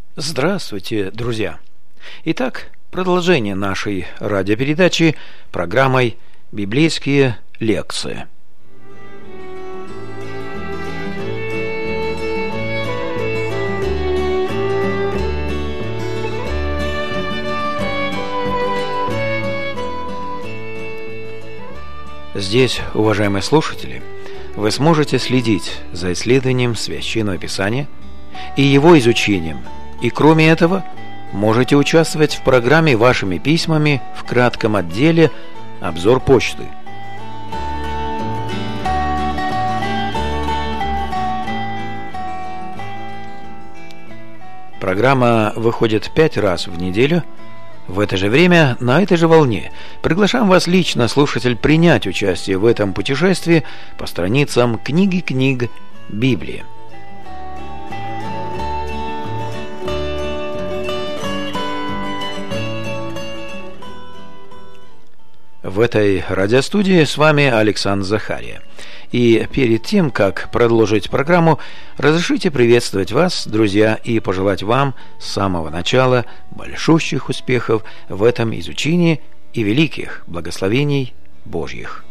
Здравствуйте, друзья! Итак, продолжение нашей радиопередачи программой «Библейские лекции». Здесь, уважаемые слушатели, вы сможете следить за исследованием Священного Писания и его изучением. И кроме этого, можете участвовать в программе вашими письмами в кратком отделе «Обзор почты». Программа выходит 5 раз в неделю. В это же время, на этой же волне, приглашаем вас лично, слушатель, принять участие в этом путешествии по страницам книги Библии. В этой радиостудии с вами Александр Захария. И перед тем, как продолжить программу, разрешите приветствовать вас, друзья, и пожелать вам с самого начала большущих успехов в этом изучении и великих благословений Божьих.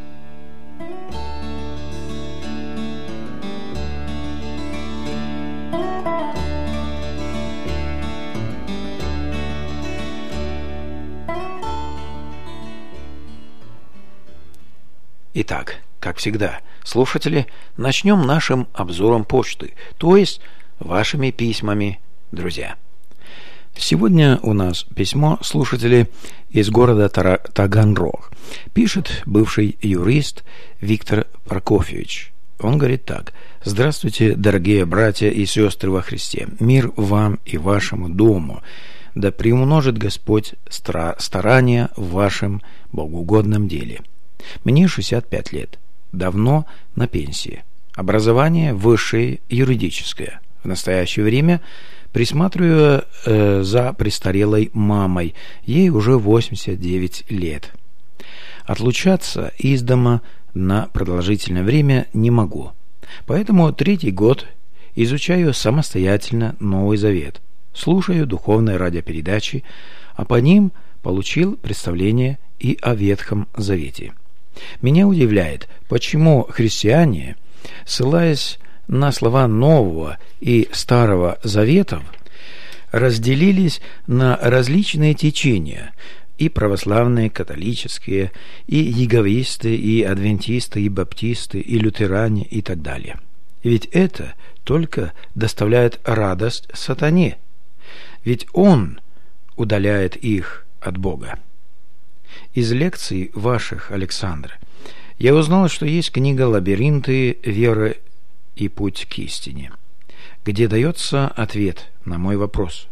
Итак, как всегда, слушатели, начнем нашим обзором почты, то есть вашими письмами, друзья. Сегодня у нас письмо слушателей из города Таганрог. Пишет бывший юрист Виктор Прокофьевич. Он говорит так: «Здравствуйте, дорогие братья и сестры во Христе! Мир вам и вашему дому! Да приумножит Господь старания в вашем богоугодном деле. Мне 65 лет. Давно на пенсии. Образование высшее юридическое. В настоящее время присматриваю за престарелой мамой. Ей уже 89 лет. Отлучаться из дома на продолжительное время не могу. Поэтому 3-й год изучаю самостоятельно Новый Завет. Слушаю духовные радиопередачи, а по ним получил представление и о Ветхом Завете. Меня удивляет, почему христиане, ссылаясь на слова Нового и Старого Заветов, разделились на различные течения: и православные, католические, и иеговисты, и адвентисты, и баптисты, и лютеране, и так далее. Ведь это только доставляет радость сатане, ведь он удаляет их от Бога. Из лекций ваших, Александр, я узнал, что есть книга «Лабиринты веры и путь к истине», где дается ответ на мой вопрос.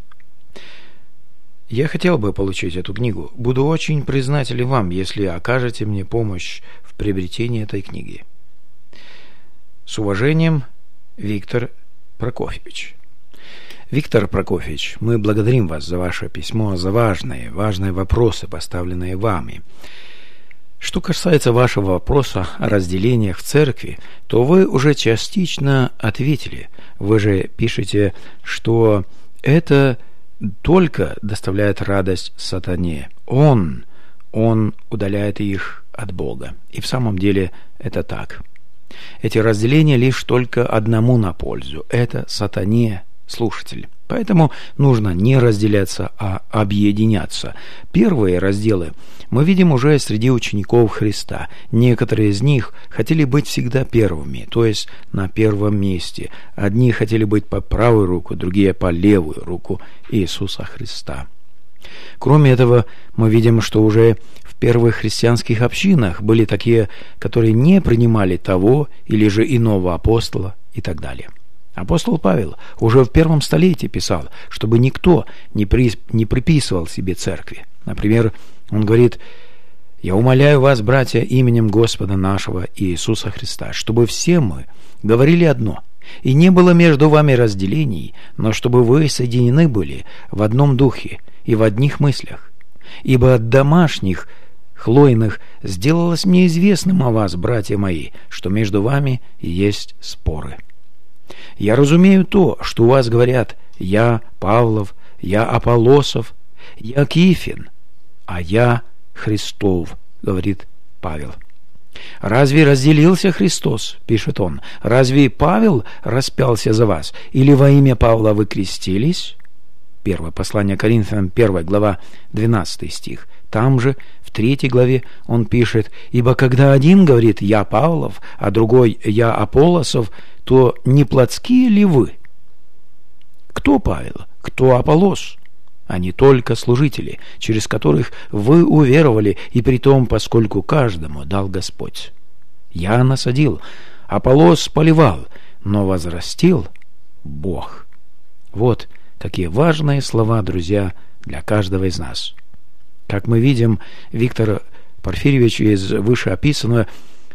Я хотел бы получить эту книгу. Буду очень признателен вам, если окажете мне помощь в приобретении этой книги. С уважением, Виктор Прокофьевич. Виктор Прокофьевич, мы благодарим вас за ваше письмо, за важные вопросы, поставленные вами. Что касается вашего вопроса о разделениях в церкви, то вы уже частично ответили. Вы же пишете, что это только доставляет радость сатане. Он удаляет их от Бога. И в самом деле это так. Эти разделения лишь только одному на пользу. Это сатане, слушатель. Поэтому нужно не разделяться, а объединяться. Первые разделы мы видим уже среди учеников Христа. Некоторые из них хотели быть всегда первыми, то есть на первом месте. Одни хотели быть по правую руку, другие по левую руку Иисуса Христа. Кроме этого, мы видим, что уже в первых христианских общинах были такие, которые не принимали того или же иного апостола и так далее. Апостол Павел уже в 1 столетии писал, чтобы никто не приписывал себе церкви. Например, он говорит: «Я умоляю вас, братья, именем Господа нашего Иисуса Христа, чтобы все мы говорили одно, и не было между вами разделений, но чтобы вы соединены были в одном духе и в одних мыслях. Ибо от домашних хлойных сделалось мне известным о вас, братья мои, что между вами есть споры. Я разумею то, что у вас говорят я Павлов, я Аполлосов, я Кифин, а я Христов, говорит Павел. Разве разделился Христос, пишет он? Разве Павел распялся за вас? Или во имя Павла вы крестились? Первое послание Коринфянам, 1 глава, 12 стих. Там же, в 3 главе, он пишет: «Ибо когда один говорит «я Павлов», а другой «я Аполлосов», то не плотские ли вы?» Кто Павел? Кто Аполлос? Они только служители, через которых вы уверовали, и притом, поскольку каждому дал Господь. Я насадил, Аполлос поливал, но возрастил Бог. Вот какие важные слова, друзья, для каждого из нас. Как мы видим, Виктор Порфирьевич из вышеописанного,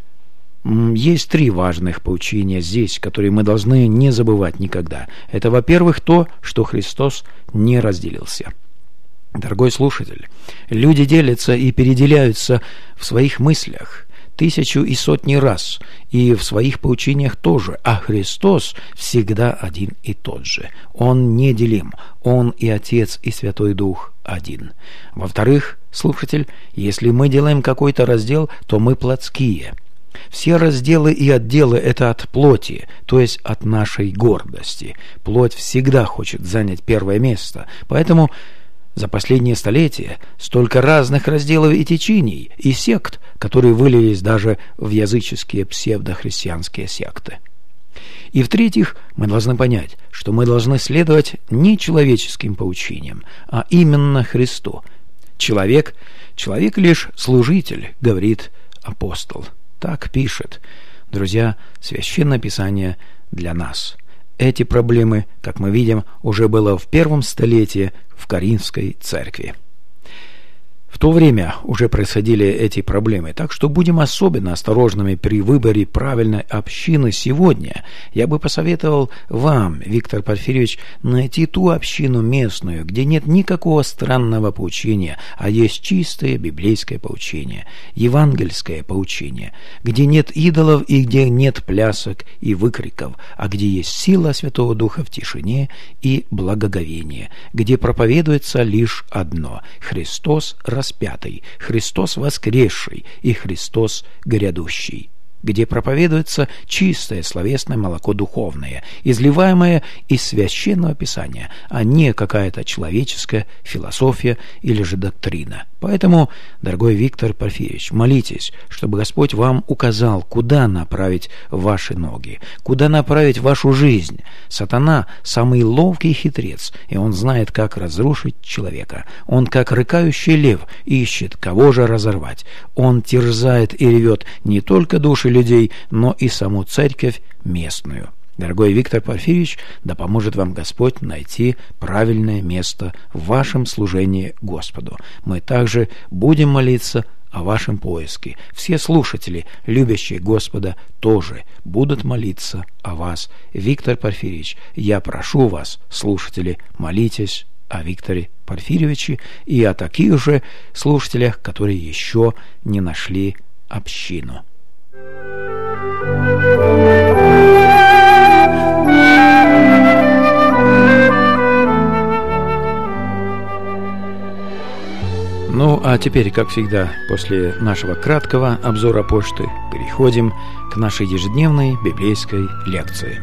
есть 3 важных поучения здесь, которые мы должны не забывать никогда. Это, во-первых, то, что Христос не разделился. Дорогой слушатель, люди делятся и переделяются в своих мыслях 1000 и сотни раз, и в своих поучениях тоже, а Христос всегда один и тот же. Он неделим, Он и Отец, и Святой Дух один. Во-вторых, слушатель, если мы делаем какой-то раздел, то мы плотские. Все разделы и отделы – это от плоти, то есть от нашей гордости. Плоть всегда хочет занять первое место, поэтому за последние столетия столько разных разделов и течений, и сект, которые вылились даже в языческие псевдохристианские секты. И в-третьих, мы должны понять, что мы должны следовать не человеческим поучениям, а именно Христу. Человек лишь служитель, говорит апостол. Так пишет, друзья, Священное Писание для нас. Эти проблемы, как мы видим, уже было в 1 столетии в Коринфской церкви. В то время уже происходили эти проблемы, так что будем особенно осторожными при выборе правильной общины сегодня. Я бы посоветовал вам, Виктор Порфирьевич, найти ту общину местную, где нет никакого странного поучения, а есть чистое библейское поучение, евангельское поучение, где нет идолов и где нет плясок и выкриков, а где есть сила Святого Духа в тишине и благоговении, где проповедуется лишь одно – Христос распятый, Христос воскресший и Христос грядущий, где проповедуется чистое словесное молоко духовное, изливаемое из Священного Писания, а не какая-то человеческая философия или же доктрина. Поэтому, дорогой Виктор Порфирьевич, молитесь, чтобы Господь вам указал, куда направить ваши ноги, куда направить вашу жизнь. Сатана – самый ловкий хитрец, и он знает, как разрушить человека. Он, как рыкающий лев, ищет, кого же разорвать. Он терзает и ревет не только души людей, но и саму церковь местную. Дорогой Виктор Порфирьевич, да поможет вам Господь найти правильное место в вашем служении Господу. Мы также будем молиться о вашем поиске. Все слушатели, любящие Господа, тоже будут молиться о вас. Виктор Порфирьевич, я прошу вас, слушатели, молитесь о Викторе Порфирьевиче и о таких же слушателях, которые еще не нашли общину. Ну, а теперь, как всегда, после нашего краткого обзора почты, переходим к нашей ежедневной библейской лекции.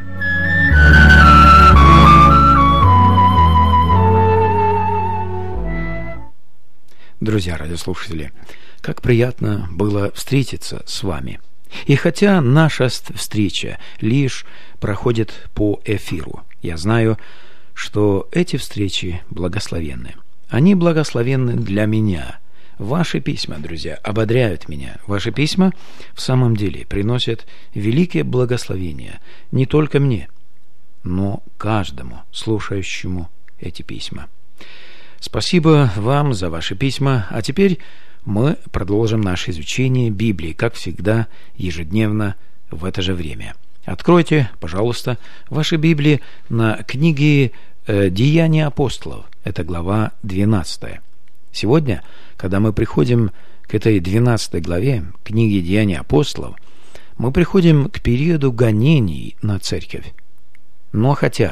Друзья радиослушатели, как приятно было встретиться с вами. И хотя наша встреча лишь проходит по эфиру, я знаю, что эти встречи благословенны. Они благословенны для меня. Ваши письма, друзья, ободряют меня. Ваши письма в самом деле приносят великие благословения не только мне, но каждому слушающему эти письма. Спасибо вам за ваши письма. А теперь мы продолжим наше изучение Библии, как всегда, ежедневно в это же время. Откройте, пожалуйста, ваши Библии на книге «Деяния апостолов». Это глава 12. Сегодня, когда мы приходим к этой 12 главе книги «Деяния апостолов», мы приходим к периоду гонений на церковь. Но хотя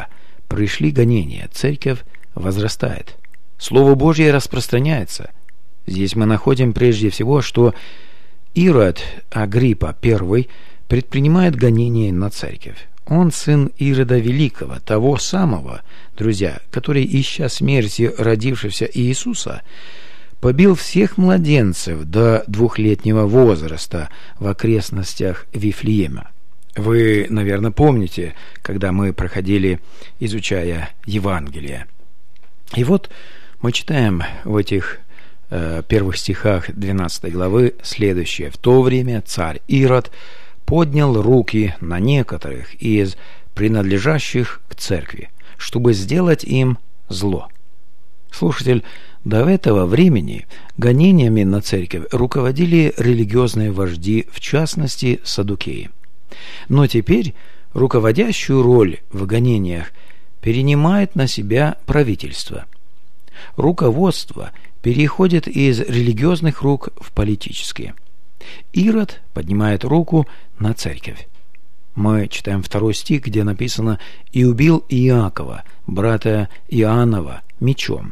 пришли гонения, церковь возрастает. Слово Божье распространяется. Здесь мы находим прежде всего, что Ирод Агриппа I предпринимает гонение на церковь. Он сын Ирода Великого, того самого, друзья, который, ища смерти родившегося Иисуса, побил всех младенцев до 2-летнего возраста в окрестностях Вифлеема. Вы, наверное, помните, когда мы проходили, изучая Евангелие. И вот мы читаем в этих первых стихах 12 главы следующее. «В то время царь Ирод поднял руки на некоторых из принадлежащих к церкви, чтобы сделать им зло». Слушатель, до этого времени гонениями на церковь руководили религиозные вожди, в частности, саддукеи. Но теперь руководящую роль в гонениях перенимает на себя правительство. Руководство переходит из религиозных рук в политические. Ирод поднимает руку на церковь. Мы читаем 2 стих, где написано «И убил Иакова, брата Иоаннова, мечом».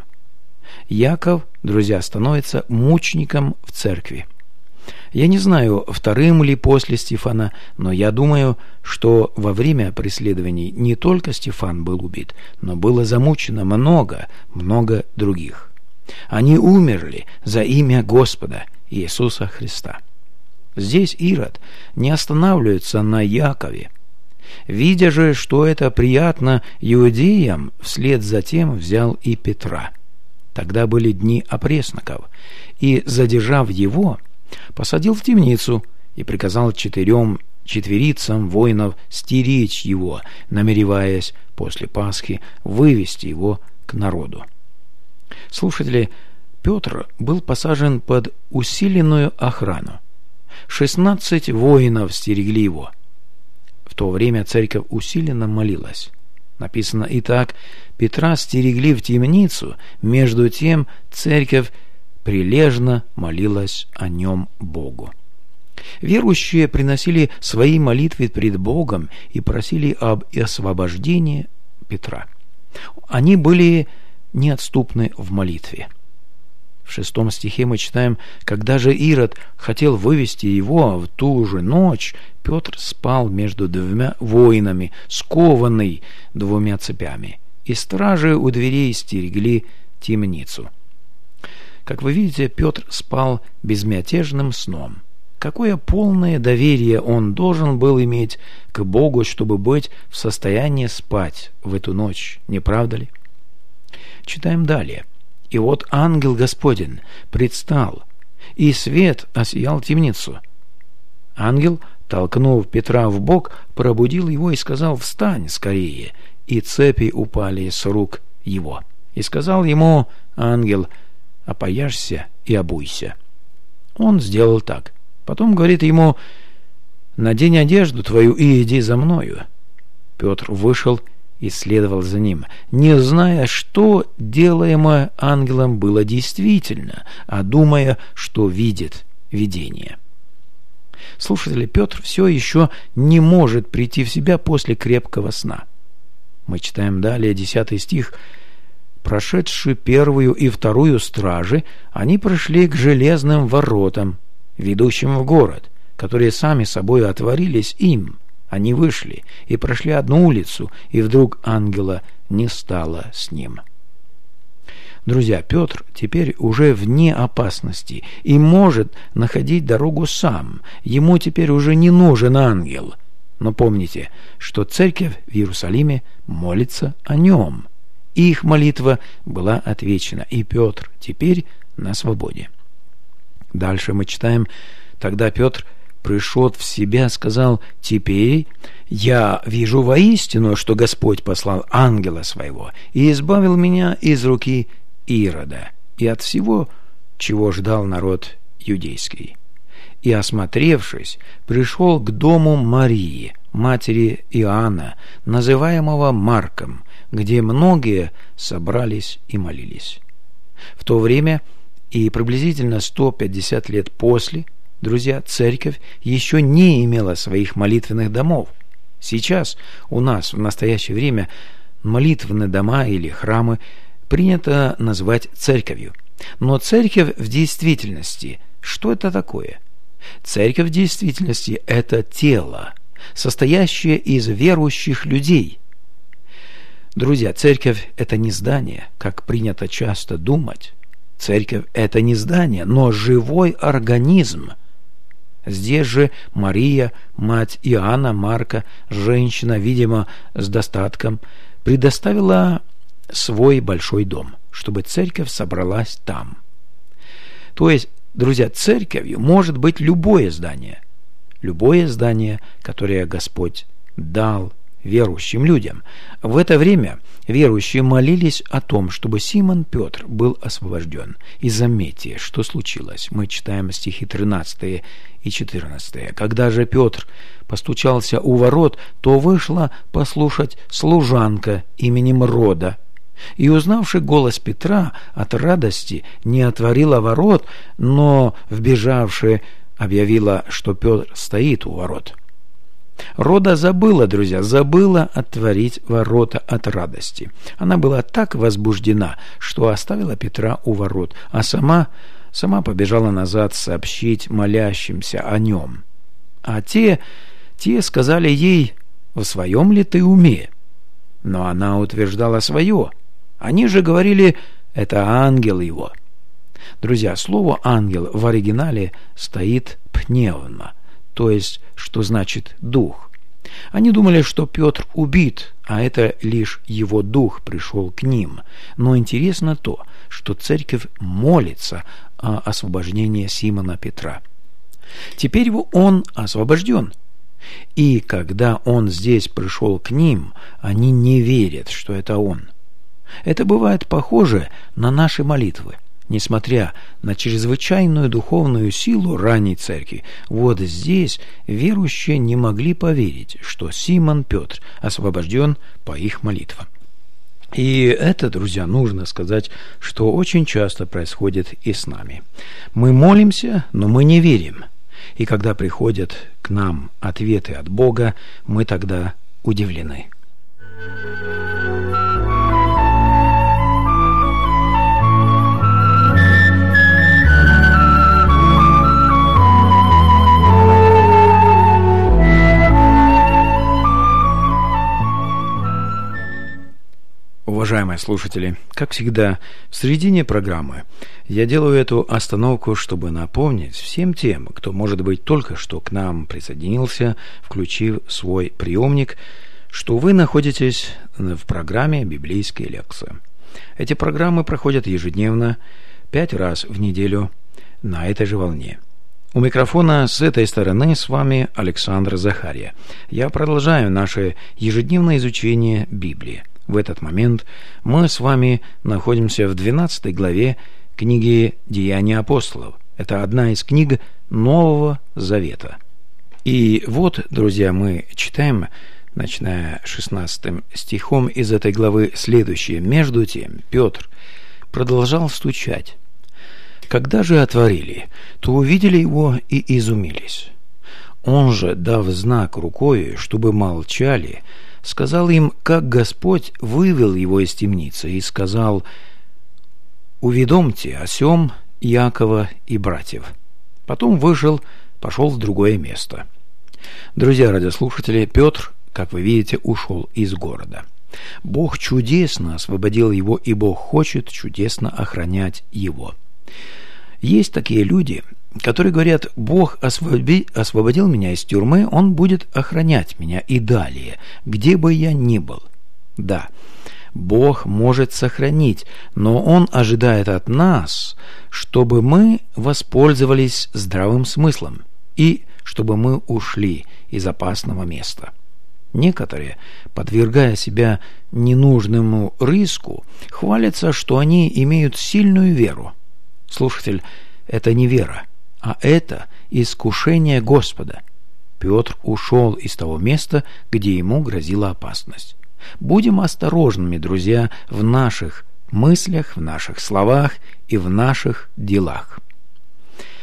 Яков, друзья, становится мучеником в церкви. Я не знаю, вторым ли после Стефана, но я думаю, что во время преследований не только Стефан был убит, но было замучено много других. Они умерли за имя Господа Иисуса Христа. Здесь Ирод не останавливается на Якове. Видя же, что это приятно иудеям, вслед за тем взял и Петра. Тогда были дни опресноков, и, задержав его, посадил в темницу и приказал 4 четверицам воинов стеречь его, намереваясь после Пасхи вывести его к народу. Слушатели, Петр был посажен под усиленную охрану. 16 воинов стерегли его. В то время церковь усиленно молилась. Написано: «Итак, Петра стерегли в темницу, между тем церковь прилежно молилась о нем Богу». Верующие приносили свои молитвы пред Богом и просили об освобождении Петра. Они были неотступны в молитве. В 6 стихе мы читаем: «Когда же Ирод хотел вывести его в ту же ночь, Петр спал между 2 воинами, скованный 2 цепями, и стражи у дверей стерегли темницу». Как вы видите, Петр спал безмятежным сном. Какое полное доверие он должен был иметь к Богу, чтобы быть в состоянии спать в эту ночь, не правда ли? Читаем далее. «И вот ангел Господень предстал, и свет осиял темницу. Ангел, толкнув Петра в бок, пробудил его и сказал: встань скорее, и цепи упали с рук его. И сказал ему ангел: опояшься и обуйся. Он сделал так. Потом говорит ему: надень одежду твою и иди за мною. Петр вышел и следовал за ним, не зная, что делаемое ангелом было действительно, а думая, что видит видение. Слушатели, Петр все еще не может прийти в себя после крепкого сна. Мы читаем далее 10 стих. «Прошедши 1 и 2 стражи, они пришли к железным воротам, ведущим в город, которые сами собой отворились им. Они вышли и прошли одну улицу, и вдруг ангела не стало с ним». Друзья, Петр теперь уже вне опасности и может находить дорогу сам. Ему теперь уже не нужен ангел. Но помните, что церковь в Иерусалиме молится о нем. Их молитва была отвечена, и Петр теперь на свободе. Дальше мы читаем: «Тогда Петр, пришел в себя, сказал: теперь я вижу воистину, что Господь послал ангела своего и избавил меня из руки Ирода и от всего, чего ждал народ юдейский. И, осмотревшись, пришел к дому Марии, матери Иоанна, называемого Марком, где многие собрались и молились». В то время и приблизительно 150 лет после, друзья, церковь еще не имела своих молитвенных домов. Сейчас у нас в настоящее время молитвенные дома или храмы принято называть церковью. Но церковь в действительности, что это такое? Церковь в действительности – это тело, состоящее из верующих людей. Друзья, церковь – это не здание, как принято часто думать. Церковь – это не здание, но живой организм. Здесь же Мария, мать Иоанна Марка, женщина, видимо, с достатком, предоставила свой большой дом, чтобы церковь собралась там. То есть, друзья, церковью может быть любое здание, которое Господь дал верующим людям. В это время верующие молились о том, чтобы Симон Петр был освобожден. И заметьте, что случилось. Мы читаем стихи 13 и 14. «Когда же Петр постучался у ворот, то вышла послушать служанка именем Рода. И, узнавши голос Петра, от радости не отворила ворот, но, вбежавши, объявила, что Петр стоит у ворот». Рода забыла, друзья, отворить ворота от радости. Она была так возбуждена, что оставила Петра у ворот, а сама побежала назад сообщить молящимся о нем. А те сказали ей: «В своем ли ты уме?» Но она утверждала свое. Они же говорили: «Это ангел его». Друзья, слово «ангел» в оригинале стоит «пневма», то есть, что значит «дух». Они думали, что Петр убит, а это лишь его дух пришел к ним. Но интересно то, что церковь молится о освобождении Симона Петра. Теперь он освобожден. И когда он здесь пришел к ним, они не верят, что это он. Это бывает похоже на наши молитвы. Несмотря на чрезвычайную духовную силу ранней церкви, вот здесь верующие не могли поверить, что Симон Петр освобожден по их молитвам. И это, друзья, нужно сказать, что очень часто происходит и с нами. Мы молимся, но мы не верим. И когда приходят к нам ответы от Бога, мы тогда удивлены. Уважаемые слушатели, как всегда, в середине программы я делаю эту остановку, чтобы напомнить всем тем, кто, может быть, только что к нам присоединился, включив свой приемник, что вы находитесь в программе «Библейские лекции». Эти программы проходят ежедневно, 5 раз в неделю на этой же волне. У микрофона с этой стороны с вами Александр Захария. Я продолжаю наше ежедневное изучение Библии. В этот момент мы с вами находимся в 12 главе книги «Деяния апостолов». Это одна из книг Нового Завета. И вот, друзья, мы читаем, начиная 16 стихом из этой главы, следующее. «Между тем Петр продолжал стучать. Когда же отворили, то увидели его и изумились. Он же, дав знак рукою, чтобы молчали, сказал им, как Господь вывел его из темницы, и сказал: «Уведомьте о сем Иакова и братьев». Потом пошел в другое место. Друзья радиослушатели, Петр, как вы видите, ушел из города. Бог чудесно освободил его, и Бог хочет чудесно охранять его. Есть такие люди, которые говорят: Бог освободил меня из тюрьмы, Он будет охранять меня и далее, где бы я ни был. Да, Бог может сохранить, но Он ожидает от нас, чтобы мы воспользовались здравым смыслом и чтобы мы ушли из опасного места. Некоторые, подвергая себя ненужному риску, хвалятся, что они имеют сильную веру. Слушатель, это не вера, а это искушение Господа. Петр ушел из того места, где ему грозила опасность. Будем осторожными, друзья, в наших мыслях, в наших словах и в наших делах.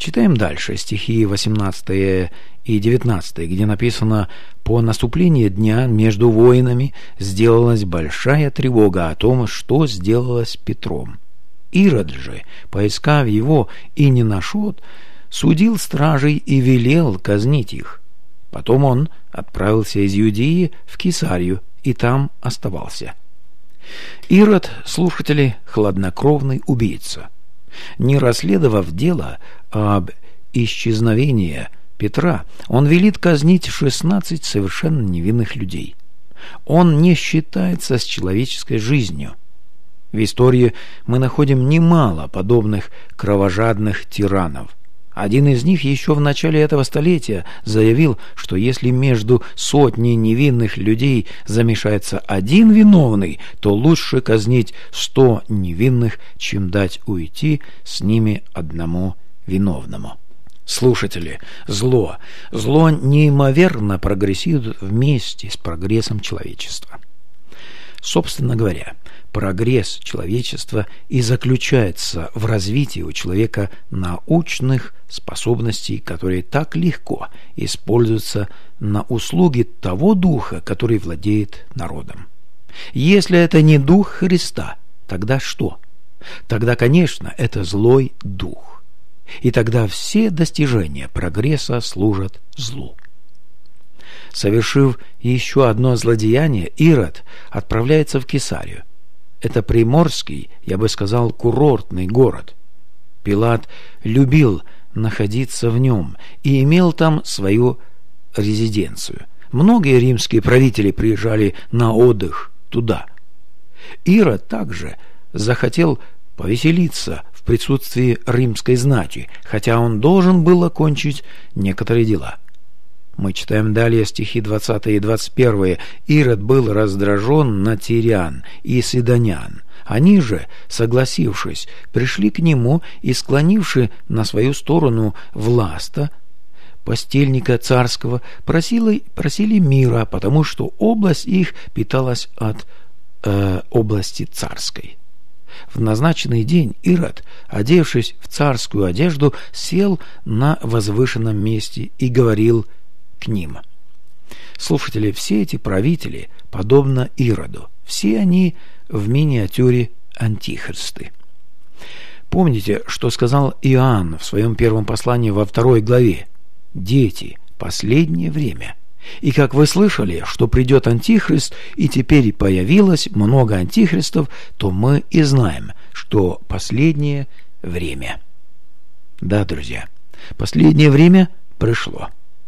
Читаем дальше стихи 18 и 19, где написано: «По наступлении дня между воинами сделалась большая тревога о том, что сделалось с Петром. Ирод же, поискав его и не нашел, судил стражей и велел казнить их. Потом он отправился из Иудеи в Кесарию и там оставался». Ирод, слушатели, хладнокровный убийца. Не расследовав дело об исчезновении Петра, он велит казнить 16 совершенно невинных людей. Он не считается с человеческой жизнью. В истории мы находим немало подобных кровожадных тиранов. Один из них еще в начале этого столетия заявил, что если между сотней невинных людей замешается один виновный, то лучше казнить 100 невинных, чем дать уйти с ними одному виновному. Слушатели, зло неимоверно прогрессирует вместе с прогрессом человечества. Собственно говоря, прогресс человечества и заключается в развитии у человека научных способностей, которые так легко используются на услуги того духа, который владеет народом. Если это не дух Христа, тогда что? Тогда, конечно, это злой дух. И тогда все достижения прогресса служат злу. Совершив еще одно злодеяние, Ирод отправляется в Кесарию. Это приморский, я бы сказал, курортный город. Пилат любил находиться в нем и имел там свою резиденцию. Многие римские правители приезжали на отдых туда. Ирод также захотел повеселиться в присутствии римской знати, хотя он должен был окончить некоторые дела. Мы читаем далее стихи 20 и 21. «Ирод был раздражен на тирян и сидонян. Они же, согласившись, пришли к нему и, склонивши на свою сторону Власта, постельника царского, просили мира, потому что область их питалась от области царской». В назначенный день Ирод, одевшись в царскую одежду, сел на возвышенном месте и говорил к ним. Слушатели, все эти правители, подобно Ироду, все они в миниатюре антихристы. Помните, что сказал Иоанн в своем первом послании во 2 главе? «Дети, последнее время. И как вы слышали, что придет антихрист, и теперь появилось много антихристов, то мы и знаем, что последнее время». Да, друзья, последнее время пришло.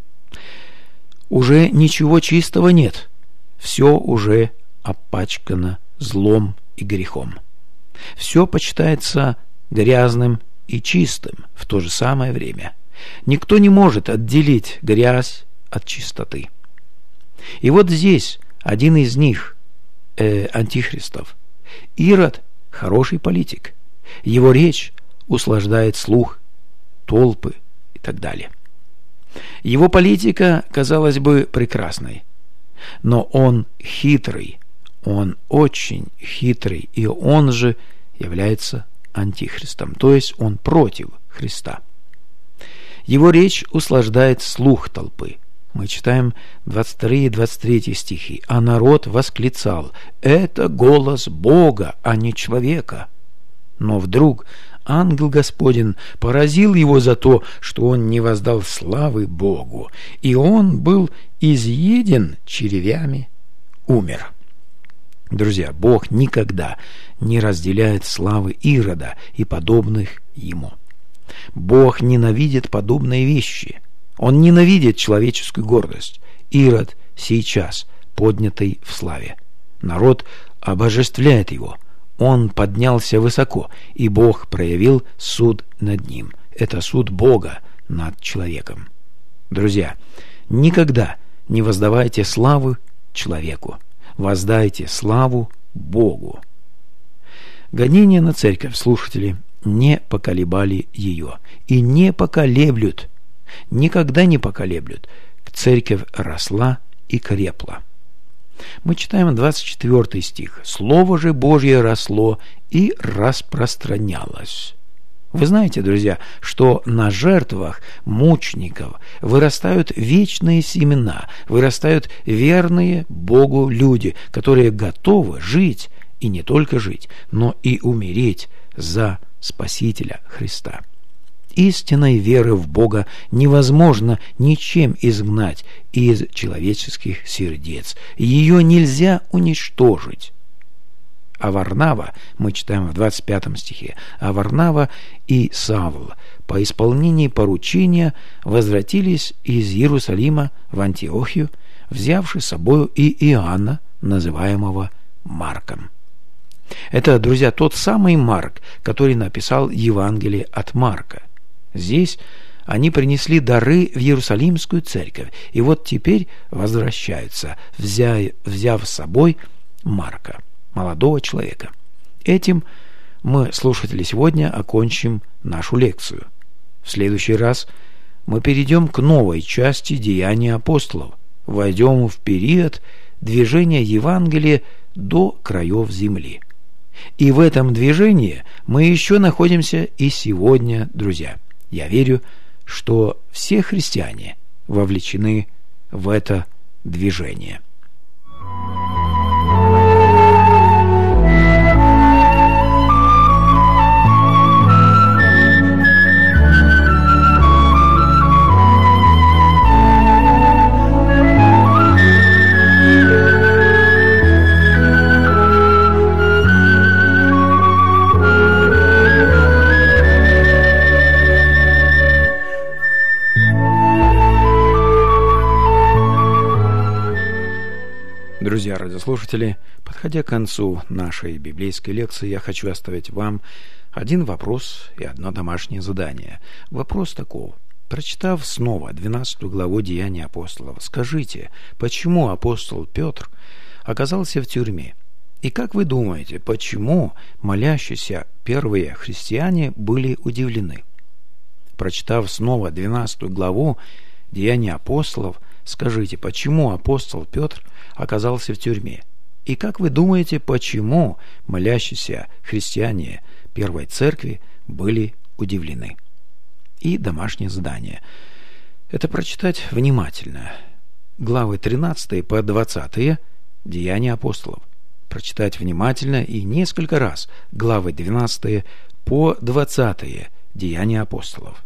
Уже ничего чистого нет. Все уже опачкано злом и грехом. Все почитается грязным и чистым в то же самое время. Никто не может отделить грязь от чистоты. И вот здесь один из них, антихристов, Ирод, хороший политик. Его речь услаждает слух, толпы и так далее. Его политика, казалось бы, прекрасной, но он хитрый, он очень хитрый, и он же является антихристом, то есть он против Христа. Его речь услаждает слух толпы. Мы читаем 22 и 23 стихи. «А народ восклицал: это голос Бога, а не человека. Но вдруг ангел Господень поразил его за то, что он не воздал славы Богу, и он был изъеден червями, умер». Друзья, Бог никогда не разделяет славы Ирода и подобных ему. Бог ненавидит подобные вещи. Он ненавидит человеческую гордость. Ирод сейчас поднятый в славе. Народ обожествляет его. Он поднялся высоко, и Бог проявил суд над ним. Это суд Бога над человеком. Друзья, никогда не воздавайте славы человеку. Воздайте славу Богу. Гонения на церковь, слушатели, не поколебали ее и не поколеблют, никогда не поколеблют. Церковь росла и крепла. Мы читаем 24 стих. «Слово же Божье росло и распространялось». Вы знаете, друзья, что на жертвах мучеников вырастают вечные семена, вырастают верные Богу люди, которые готовы жить, и не только жить, но и умереть за Спасителя Христа. Истинной веры в Бога невозможно ничем изгнать из человеческих сердец. Ее нельзя уничтожить. А Варнава, мы читаем в 25 стихе, а Варнава и Савл по исполнении поручения возвратились из Иерусалима в Антиохию, взявши с собою и Иоанна, называемого Марком. Это, друзья, тот самый Марк, который написал Евангелие от Марка. Здесь они принесли дары в Иерусалимскую церковь, и вот теперь возвращаются, взяв с собой Марка, молодого человека. Этим мы, слушатели, сегодня окончим нашу лекцию. В следующий раз мы перейдем к новой части Деяний апостолов, войдем в период движения Евангелия до краев земли. И в этом движении мы еще находимся и сегодня, друзья. Я верю, что все христиане вовлечены в это движение. Друзья радиослушатели, подходя к концу нашей библейской лекции, я хочу оставить вам один вопрос и одно домашнее задание. Вопрос таков. Прочитав снова 12 главу Деяний апостолов, скажите, почему апостол Петр оказался в тюрьме? И как вы думаете, почему молящиеся первые христиане были удивлены? Прочитав снова 12 главу Деяний апостолов, скажите, почему апостол Петр оказался в тюрьме? И как вы думаете, почему молящиеся христиане Первой Церкви были удивлены? И домашнее задание. Это прочитать внимательно. Главы 13 по 20 Деяния апостолов. Прочитать внимательно и несколько раз главы 12 по 20 Деяния апостолов.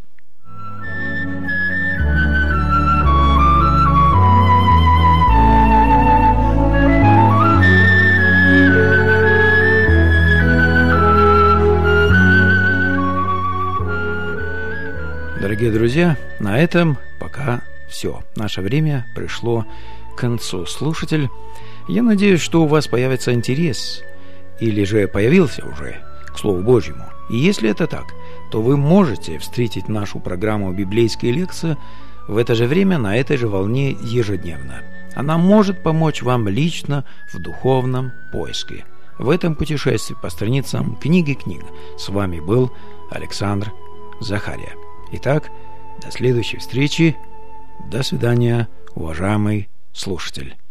Дорогие друзья, на этом пока все. Наше время пришло к концу. Слушатель, я надеюсь, что у вас появится интерес, или же появился уже, к Слову Божьему. И если это так, то вы можете встретить нашу программу «Библейские лекции» в это же время, на этой же волне ежедневно. Она может помочь вам лично в духовном поиске. В этом путешествии по страницам книги книг с вами был Александр Захария. Итак, до следующей встречи. До свидания, уважаемый слушатель.